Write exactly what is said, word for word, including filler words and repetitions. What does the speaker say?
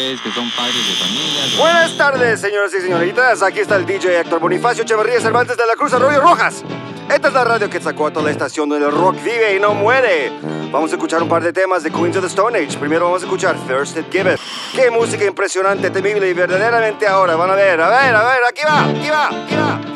ustedes que son padres de familia. Buenas tardes, señoras y señoritas. Aquí está el D J Héctor Bonifacio Echeverría Cervantes de la Cruz Arroyo Rojas. Esta es la radio que sacó a toda la estación donde el rock vive y no muere. Vamos a escuchar un par de temas de Queens of the Stone Age. Primero vamos a escuchar First It Give It. Qué música impresionante, temible y verdaderamente ahora. Van a ver, a ver, a ver, aquí va, aquí va, aquí va.